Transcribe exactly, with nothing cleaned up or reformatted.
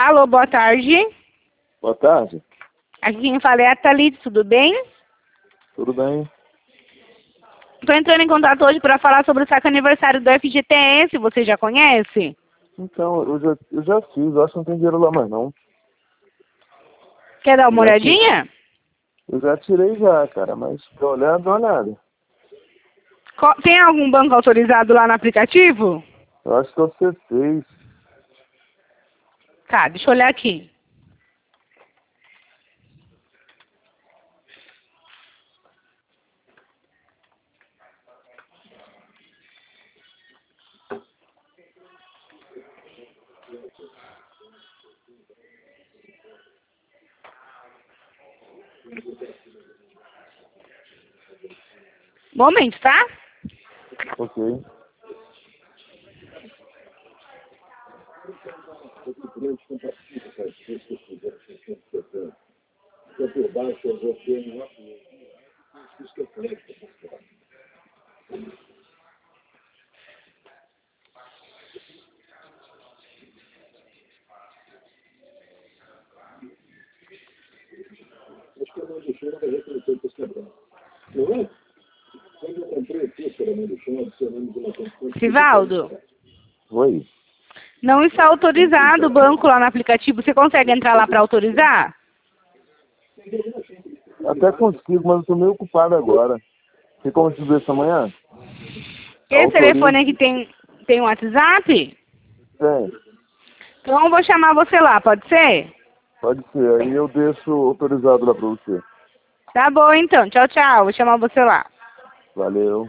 Alô, boa tarde. Boa tarde. Aqui quem fala é a Thalita, tudo bem? Tudo bem? Estou entrando em contato hoje para falar sobre o saque aniversário do F G T S, você já conhece? Então, eu já, eu já fiz, eu acho que não tem dinheiro lá mais não. Quer dar uma Eu já olhadinha? Eu já tirei já, cara, mas pra olhar, dá uma olhada. Co- Tem algum banco autorizado lá no aplicativo? Eu acho que você fez. Tá, deixa eu olhar aqui. Momento, tá? Ok. Sivaldo, Oi. não está autorizado o banco lá no aplicativo. Você consegue entrar lá para autorizar? Até consigo, mas eu tô meio ocupado agora. Tem como te ver essa manhã? Esse Autorize. telefone aqui tem, tem um WhatsApp? Tem. Então eu vou chamar você lá, pode ser? Pode ser. Aí eu deixo autorizado lá pra você. Tá bom então, tchau, tchau. Vou chamar você lá. Valeu.